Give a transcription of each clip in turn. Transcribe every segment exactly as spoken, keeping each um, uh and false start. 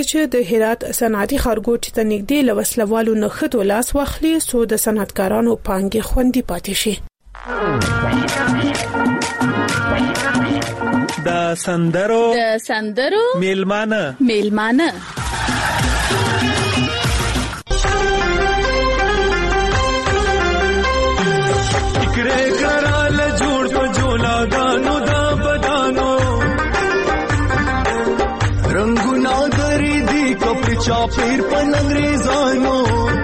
چې د هرات صنعتي ښارګوټ ته نږدې لوسلوالو نخښت ولاس واخلي سو د صنعتکارانو پانګې خوندي پاتې شي. د سندرو د سندرو میلمانه میلمانه فکرې کرال جوړ په جولا دانو دا بدانو رنگونه درې دي کپ چاپیر په انګریزانو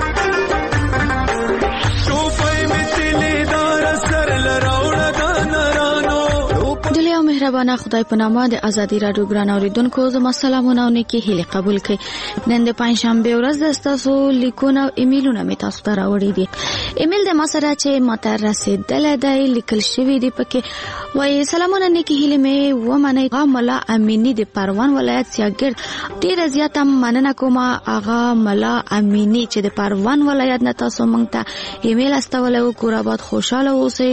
شوفای متلې دار سر لراوړه د نرانو. دلیا مهربانه خدای په نامه د ازادي رادیو ګران اوریدونکو زما سلامونه او نیکی هیله قبول کړئ. نن د پنځشنبه ورځ د تاسو لیکونه او ایمیلونه می تاسو ته راوړي دي. ایمیل د ما سره چې ماته رسیدل دی لیکل شوی دی پکې وایي سلامونه نیکی هیله می و منی غملا امینی د پروان ولایت سیاګر ډیر زیاته مننه کوم اغا ملا امینی چې د پروان ولایت نه تاسو مونږ ته ایمیل استولو کور آباد خوشاله اوسئ.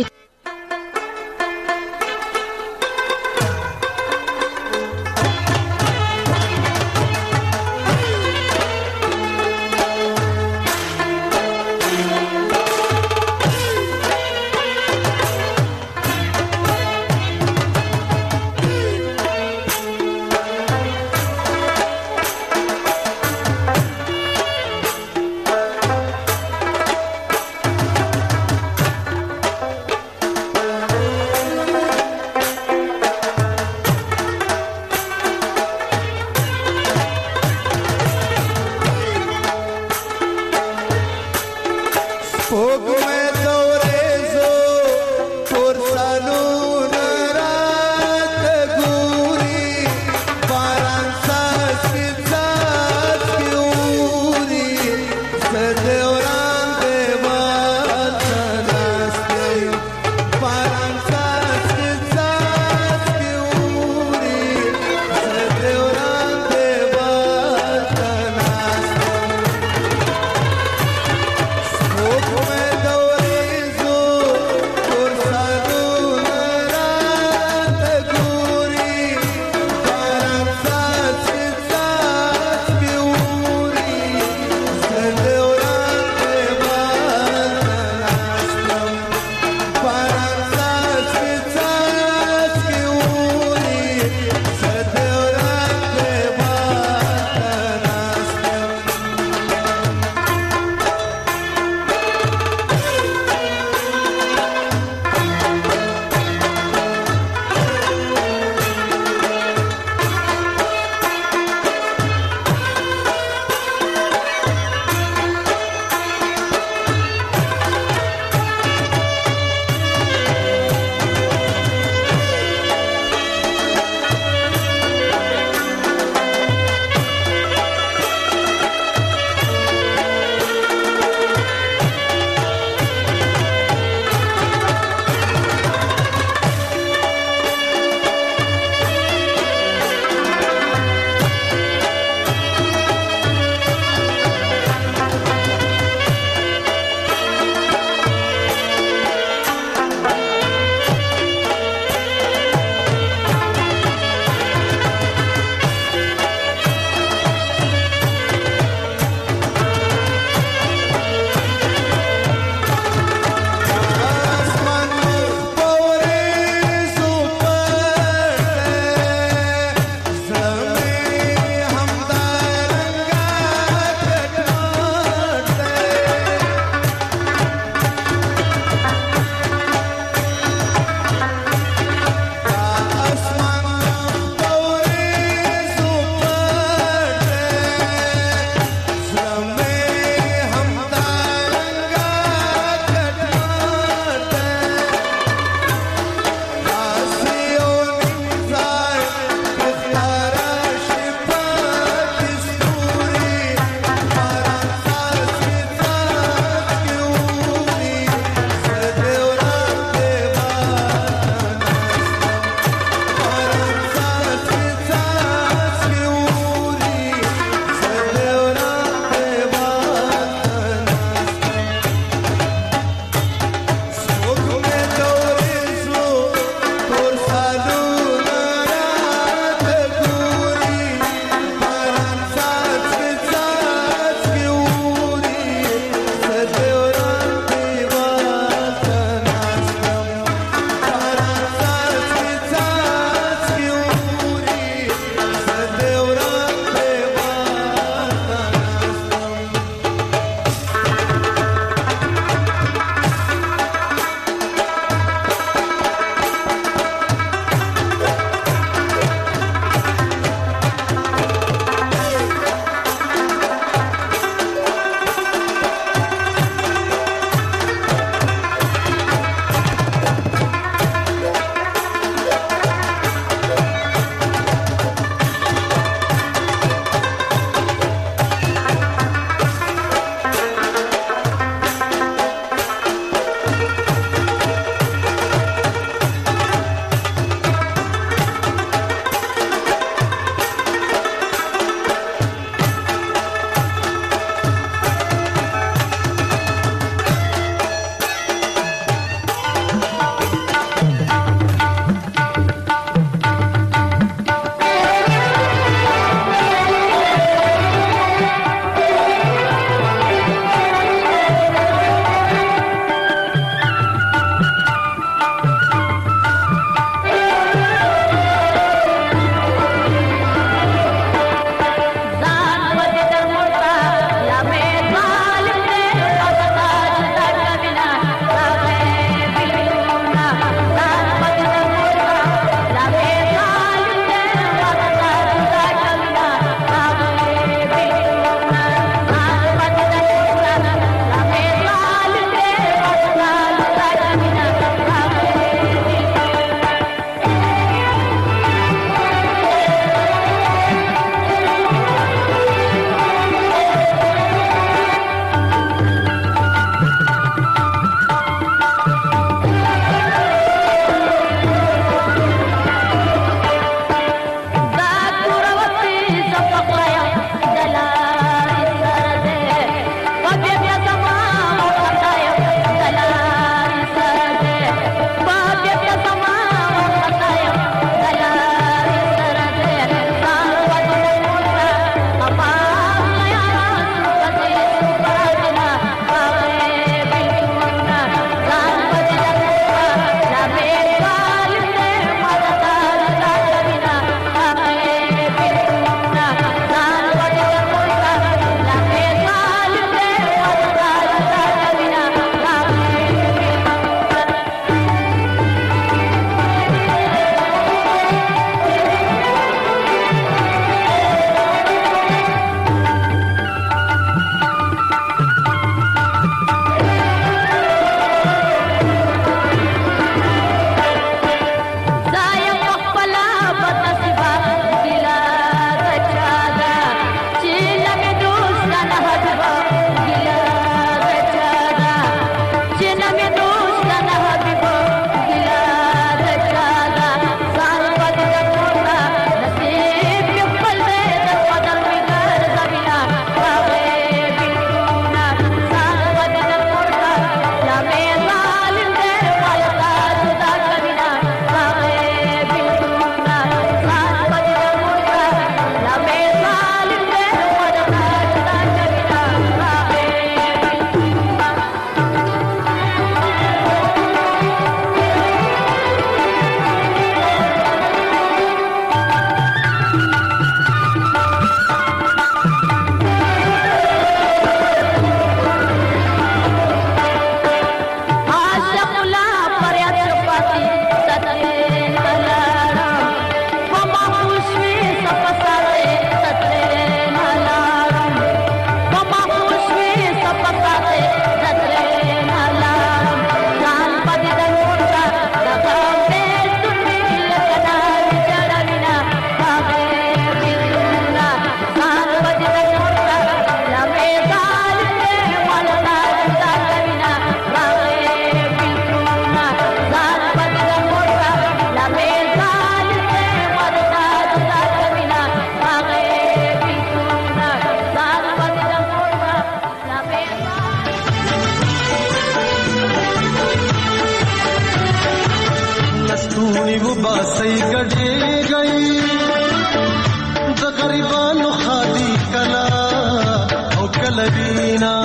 صحیح ګډې گئی د غریبانو خالی کلا او کلوینا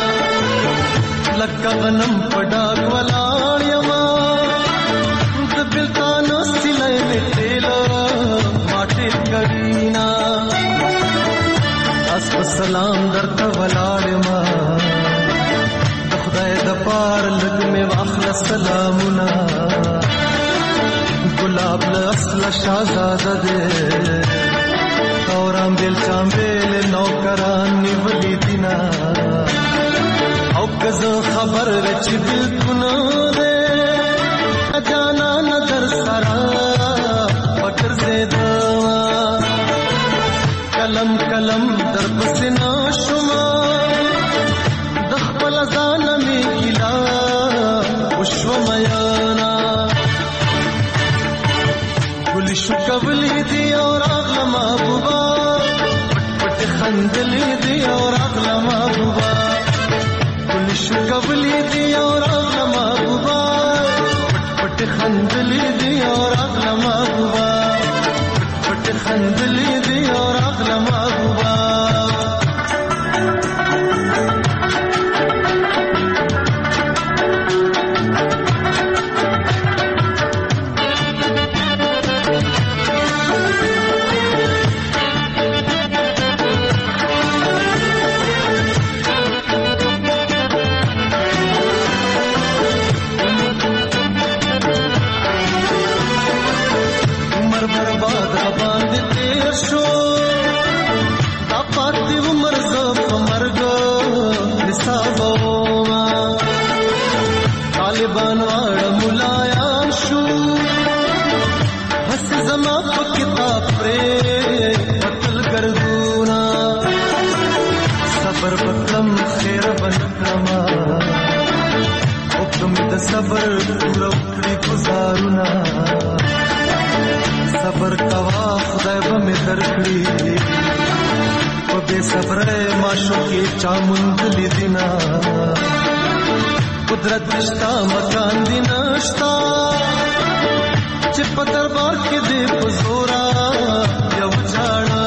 لکه غنم پډاګ ولاړ یما د بلتان سلای میټیلا ماټې کړینا اس سلام درته ولاړ ما د خدای د پار لګ می واخل سلامونه गुलाब असल शाहजादा दे और आंबेल चांबेल नौकरानी वली दिना औ कज़ो खबर विच बिल्कुल दे जाना नजर सरा फकर से दवा कलम कलम दर पसना शुमा दखल जान में गिला उश्वमयाना شو قبلی دی اور اغلا محبوبا پٹ پٹ خندلی دی اور اغلا محبوبا کل شو قبلی دی اور اغلا محبوبا پٹ پٹ خندلی دی اور اغلا محبوبا پٹ پٹ خندلی دی اور اغلا محبوبا صبر پورا اکڑی گزارونا صبر کوا خدای بمی درکڑی و بے صبر ماشو کی چامندلی دینا قدرت نشتا مکان دی نشتا چپ دربار کی دے بزورا یو جانا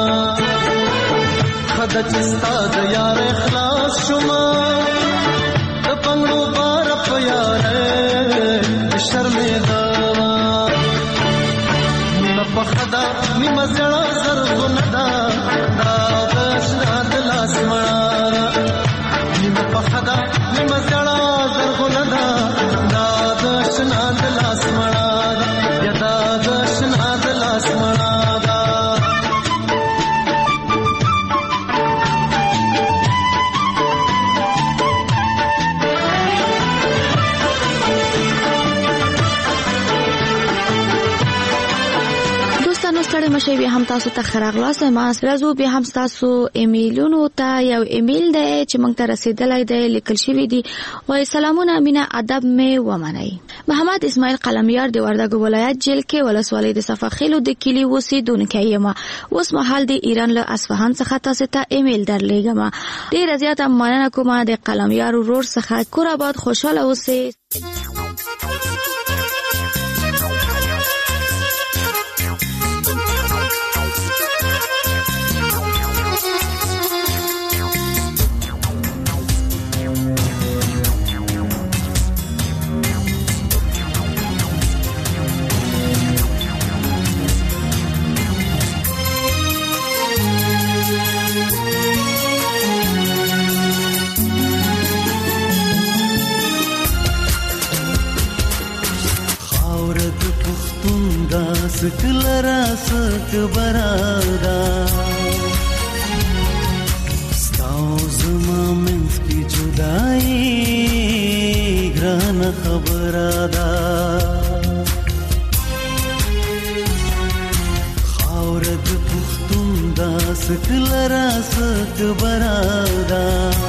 خدا چستا دیار اخلاص شما پنگلو بار پیار شرمیدا نیم پخدا نیم زړه زرغونه دا داشنا دلاس مړه نیم پخدا نیم زړه زرغونه دا داشنا دلاس مړه یدا داشنا دلاس مړه ستړي مشه به هم تاسو ته خراغلاس ما راځو به هم تاسو ایمیلونو ته یو ایمیل دی چې موږ ته رسیدلای دی لیکل شوی دی وای سلامونه امینه ادب می ومنئ محمد اسماعیل قلمیار دی وردګو ولایت جیل کې ولسوالۍ د صفخیلو د کلی اوسیدونکو یم اوس مهال د ایران له اصفهان څخه تاسو ته ایمیل درلېږم ډیر زیاته مننه کوم د قلمیار ورور څخه کور آباد خوشاله اوسئ سکلرا سک برادا ستاو زما منس کی جدائی گران خبرادا خاورد پختون دا سکلرا سک برادا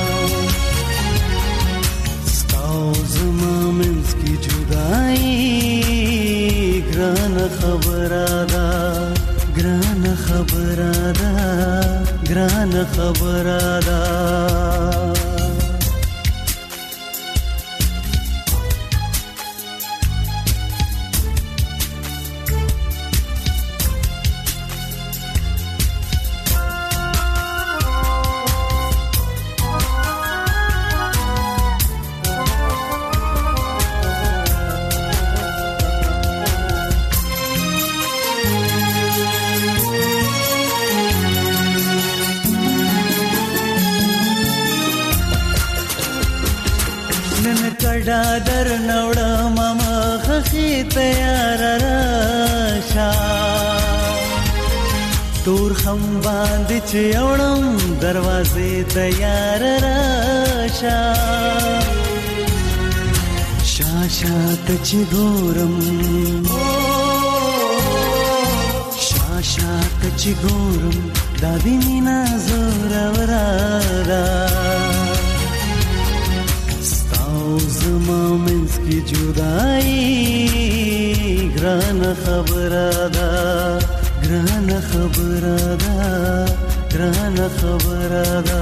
ستاو زما منس کی جدائی گران خبرادا گران خبرادا گران خبرادا ډادر نوړه ماما خخي تیار راشا تور خم باندې چې اورم دروازې تیار راشا شاشا ته چې ګورم شاشا ته چې ګورم دا دې مینا زور ورارا زما منس کی جدائی گران خبره ده گران خبره ده گران خبره ده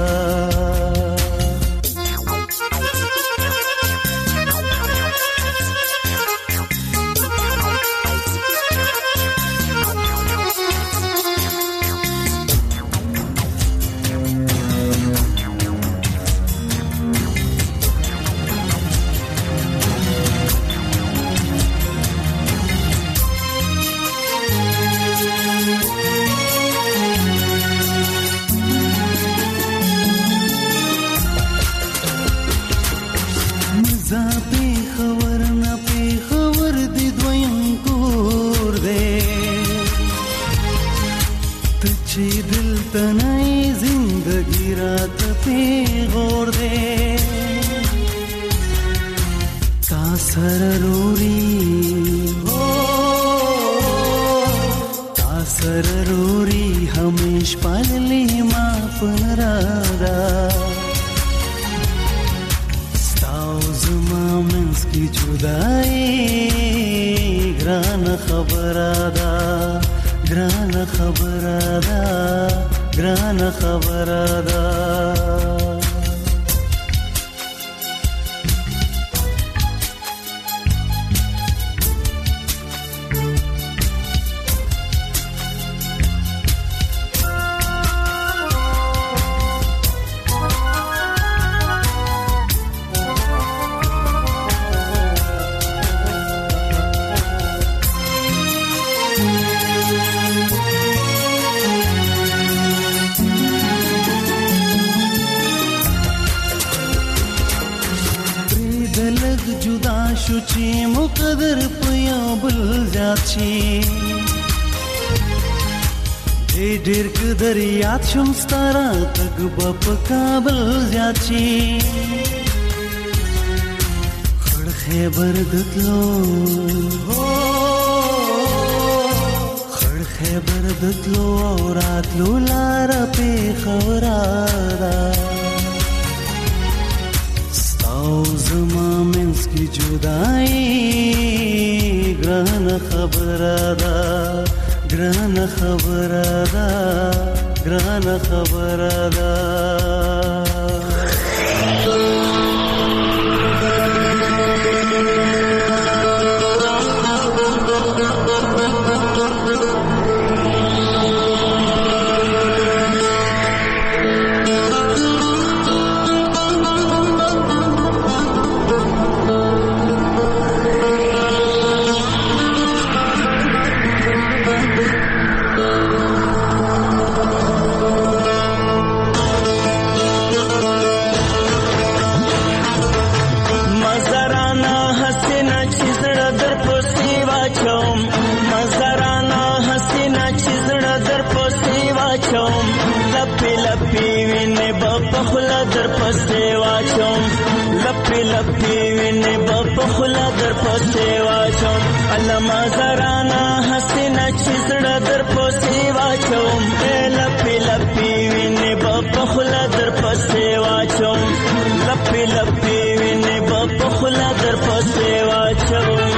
ډېر قدر یاد شم ستاره تګ په کابل زیات شي خړ خیبر دتلو خړ خیبر دتلو راتلو لار په خورا ستاو زما منس کی جدائی ګران خبره ده ګران خبره ده ګران خبره ده علما زرانا حسینا چیزړه در پوسې واچوم لپی لپی وینې په خلا در پوسې واچوم لپی لپی وینې په خلا در پوسې واچوم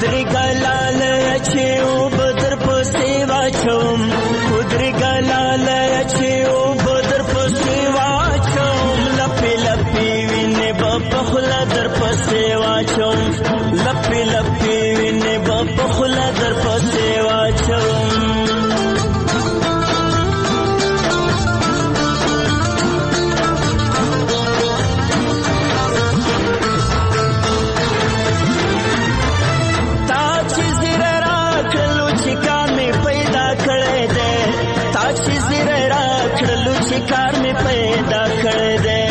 خدري ګلال چې او بدر په سیوا چوم خدري ګلال چې او بدر په سیوا چوم لپی لپی وینه په خلا در په سیوا چوم لپی لپی وینه په خلا در په سیوا چوم کار میں پیدا کر دے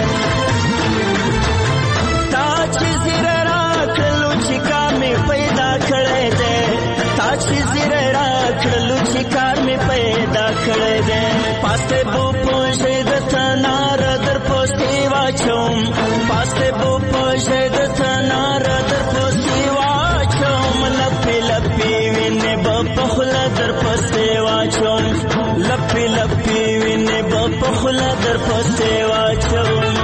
تاج زیر راکھ لو چکار میں پیدا کر دے تاج زیر راکھ لو چکار میں پیدا کر دے پاستے بو پوشے دتنار در پوستی واچوم پاستے بو پوشے دتنار در پوستی واچوم لپی لپی وینے بپخلا در پوستی واچوم لپی لپی وینے بپخلا در پوستی واچوم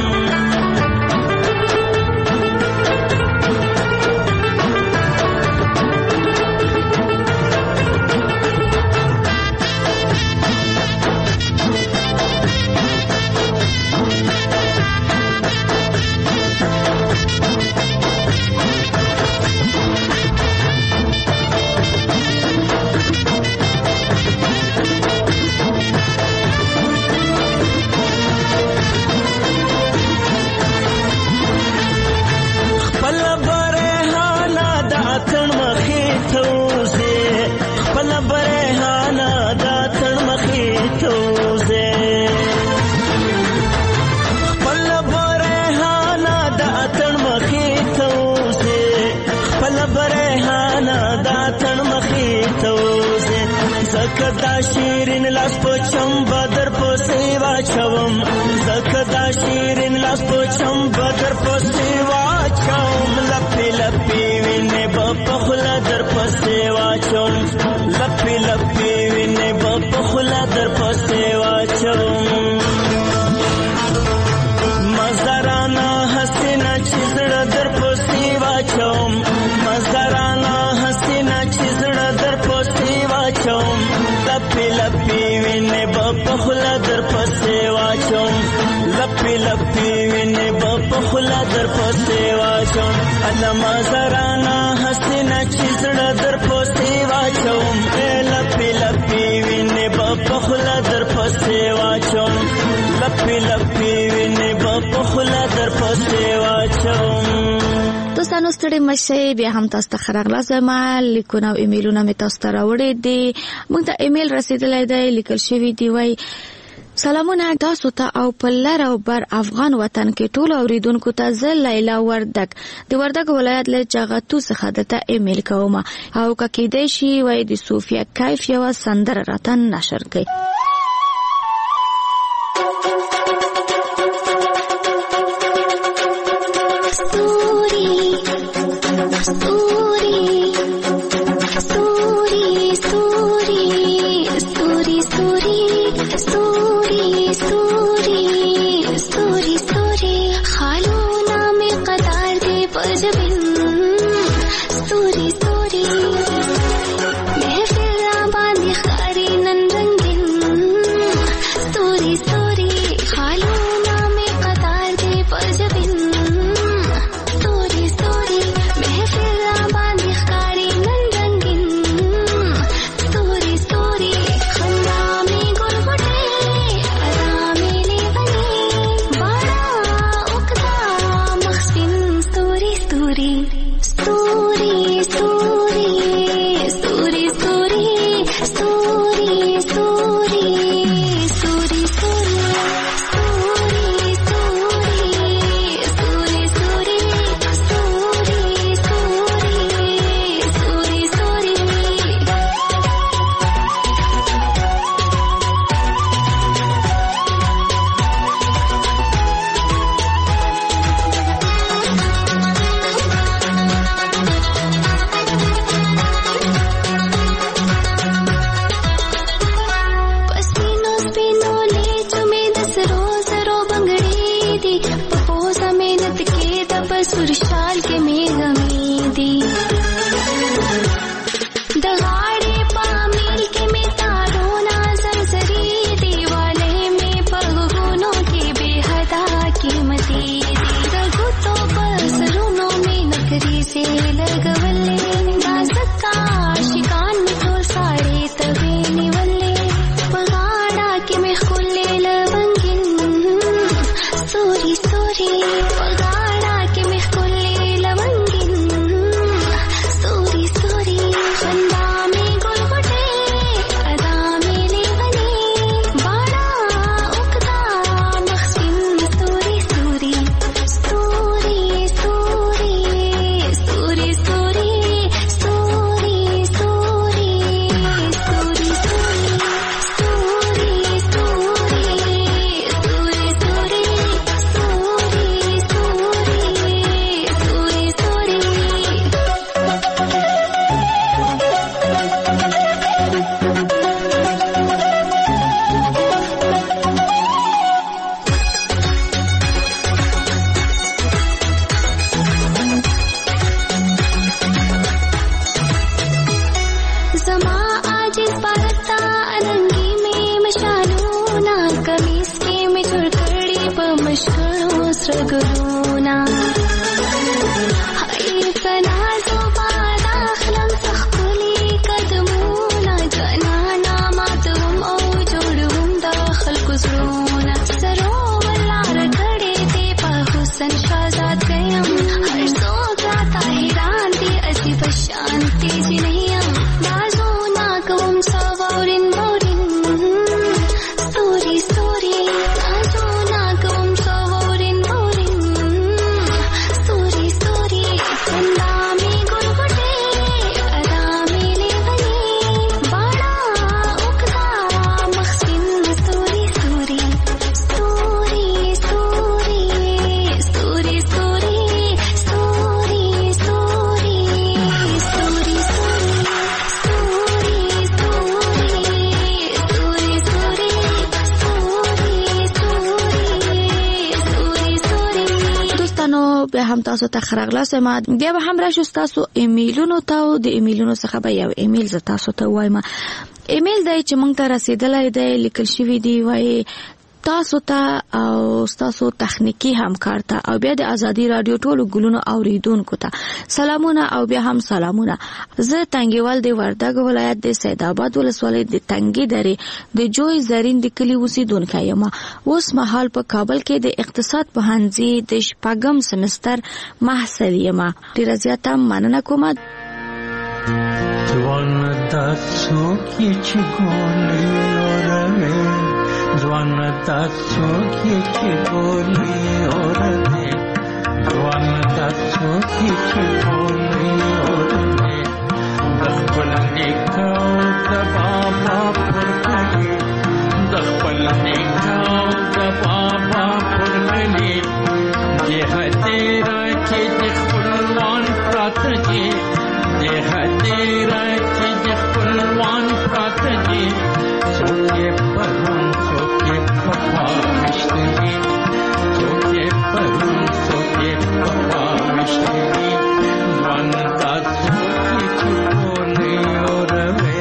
زکدا شیرین لاس پوچم بدر په سیوا چوم زکدا شیرین لاس پوچم بدر په سیوا چوم لپی لپی وینه بپخلا در په سیوا چوم لپی لپی وینه بپخلا در په سیوا چوم مزدرانا حسینا چیزړه در په سیوا چوم مزدرانا حسینا چیزړه در په سیوا چوم لپی لپی وینه بپخلا در په سیوا چوم لپی لپی وینه بپخلا در په سیوا چوم علما زرانا حسینا چیزړه در په سیوا چوم لپی لپی وینه بپخلا در په سیوا چوم لپی لپی وینه بپخلا در په سیوا چوم دوستانو ستړي مشه بیا هم تاسو ته خراغلا زما لیکونه او ایمیلونه می تاسو ته راوړي دي موږ ته ایمیل رسیدلی دی لیکل شوی دی وای سلامونه تاسو ته او په لر او بر افغان وطن کې ټول اوریدونکو ته زه لیلا وردک د وردک ولایت له جغتو څخه دته ایمیل کوم او ککې دی شي وای د صوفیا کیف یو سندره راتن نشر کړي ګلونه هاي فنازو باد اخلم تخکلی قدمونه جنانا ماتوم او جوړوم د خلکو زړونه سرو ولار کړې دې په حسن شازاد یم هر څوک راته حیران دي اسی بشانتي جنیم بازونه کوم سوارین مورین ستوري ستوري بازونه کوم سوارین مورین ستوري ستوري اندامي ګلګټې ارامي لیونی باڼه اوږده مخسپین ستوري ستوري ستوري ستوري ستوري ستوري ستوري ستوري ستوري ستوري دوستانو به هم تاسو ته خرغلاس ما بیا به هم راشو تاسو ایمیلونو ته د ایمیلونو څخه به یو ایمیل ز تاسو ته وایم. ایمیل دی چې مونږ ته رسیدلای دی لیکل شوی دی وای تاسو ته او تاسو تخنیکی همکار ته او بیا د ازادي رادیو ټولو ګلونو اوریدونکو ته سلامونه او بیا هم سلامونه. زه تنګیوال د وردګ ولایت د سید آباد ولسوالۍ د تنګي درې د جوی زرین د کلی اوسیدونکو یم. اوس مهال په کابل کې د اقتصاد پوهنځي د شپږم سمستر محصل یم. ډیره زیاته مننه کوم. ځوان تاسو کې چې ګولې اورې ځوان تاسو کې چې ګولې اورې ځوان تاسو کې چې ګولې اورې د خپل نیکو د بابا پر کړي د خپل نیکو د بابا پر کړي دې هدي راکې د خپلوان پراته دي دې هدي راکې د خپلوان پراته دي څوک پرون څوک په پامشته دي څوک پرون څوک په پامشته دي ځوان تاسو کې چې ګولې اورې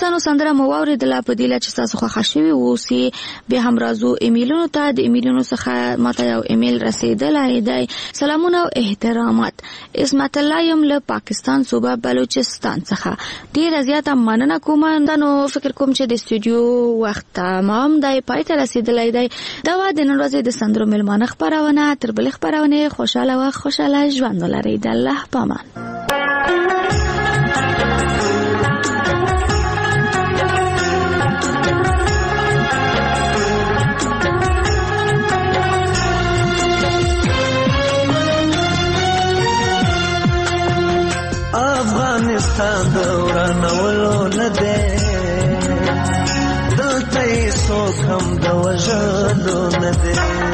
دوستانو سندره مو واوریدله په دې لا چې تاسو خوښ شوي اوسئ بیا هم راځو ایمیلونو ته. د ایمیلونو څخه ماته یو ایمیل رسیدلی دی. سلامونه او احترامات، اسمت الله یم له پاکستان صوبه بلوچستان څخه. ډیره زیاته مننه کوم. نو فکر کوم چې د استودیو وخت تمام دی، پای ته رسیدلی دی. دا و د نن ورځې د سندرو مېلمانه خپرونه. تر بلې خپرونې خوشحاله و خوشحاله ژوند ولرئ. د الله په امان. افغانستان دورانولو نه دی، دلته یې څوک هم د وژلو نه دی.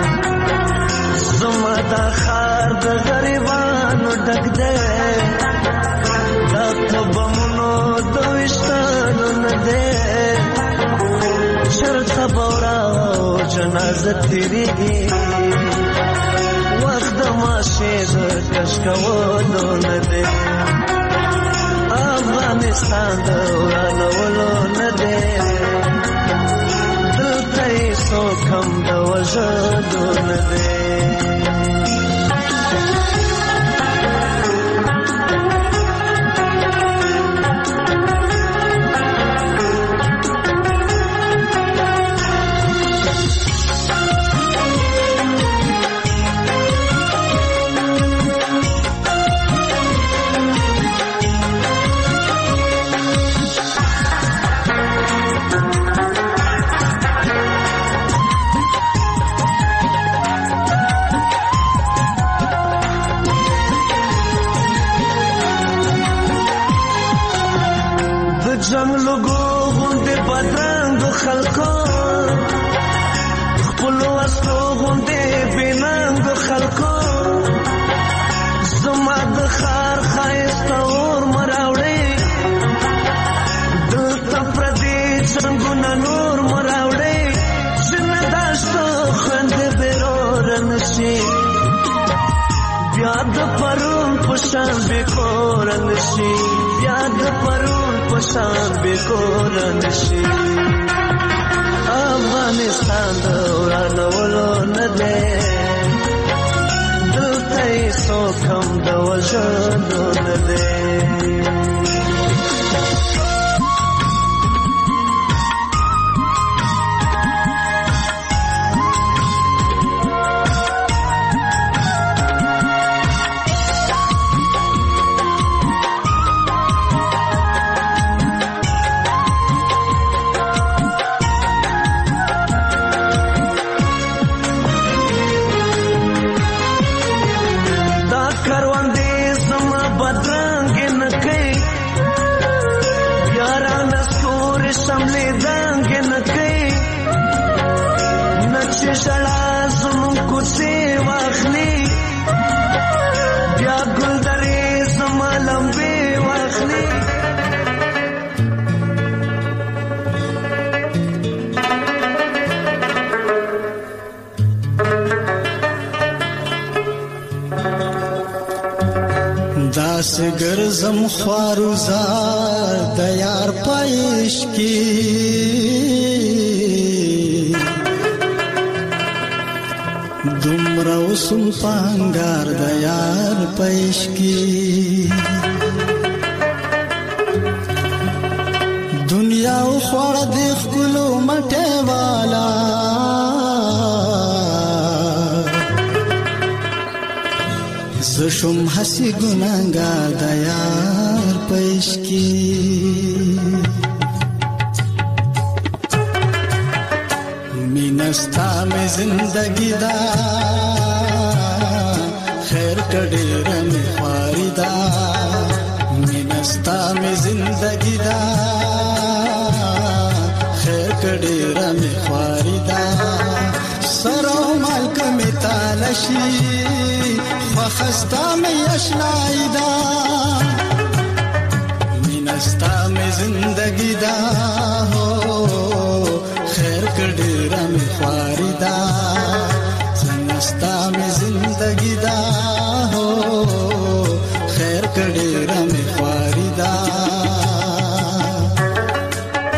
زما دا ښار د غریبانو ډک دی، دا په بمونو د ویشتلو نه دی. چېرته به ورا جنازه تېرېږي، وخت د ماشې د کش کولو نه دی. افغانستان د ورانولو نه دی، دلته یې څوک هم د وژلو نه دی. جنگ لگو غنده بدرنگ خلقو، خپلو اصلو غنده بیننگ خلقو. زما د خار خایست اور مراوڑی، دلتا پردی چنگونا نور مراوڑی. جنداشتو خنده بیرور نشی، بیاد پرون پشان بیکور نشی، بیاد پرون پشان بیکور نشی. افغانستان دورانولو نه دی، دلته یې څوک هم د وژلو نه دی. شړا زمون کوڅې واخلي، بیا ګلدرې زما لمبې واخلي. داسې ګرځم خواروزار د یار پایش کې، دومره وسم پانګار د یار پایش کې. دنیا او خوړ د خپلو مټه والا، زه شوم هسې ګناهګار د یار پایش کې. مینستا می زندگی دا خیر کډیر می خواري دا، مینستا می زندگی دا خیر کډیر می خواري دا. سره مالک می تالشی خستا می اشنای دا، مینستا می زندگی دا خیر کډیر می خواري دا. سنستا می زندگی دا خیر کډیر می خواري دا.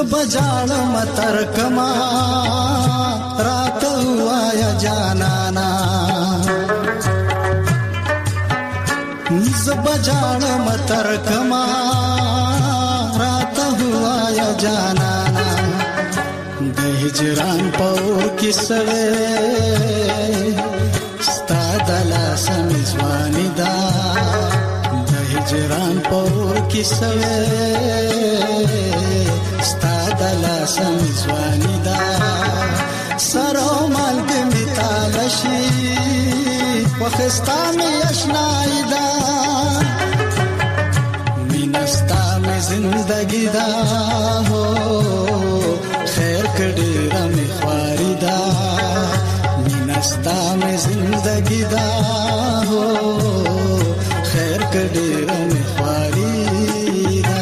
زبجاړم تر کما راته وایا جانانا زبجاړم تر کما راته وایا جانانا د هجران پور کې سوي ستا د لاس مزواني دا د هجران پور کې سوي ستا د لاس مزواني دا سرو مال کې میتالشي وخستا می اشنای دا مینستا می زندگی دا هو خیر کړي رمې خواري دا مینستا می زندگی دا هو خیر کړي رمې خواري دا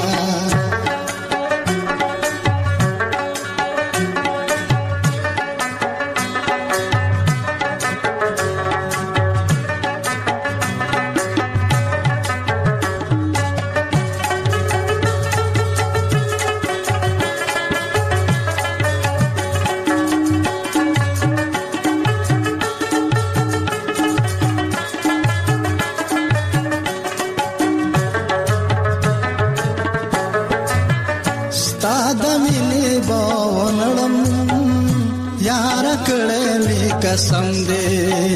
قسم دے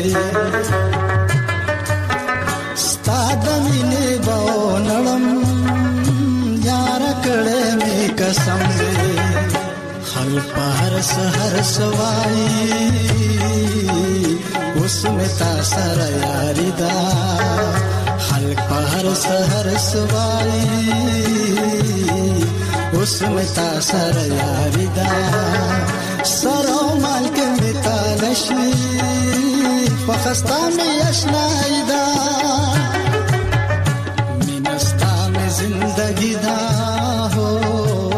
ستا د مینې باو نړم یار کړه می قسم دے خل پهر سحر سوای اوس متا سره یاری دا خل پهر سحر سوای اوس متا سره یاری دا سرو مال کې میتالشي فخستا می اشنای دا مینستا می زندگی دا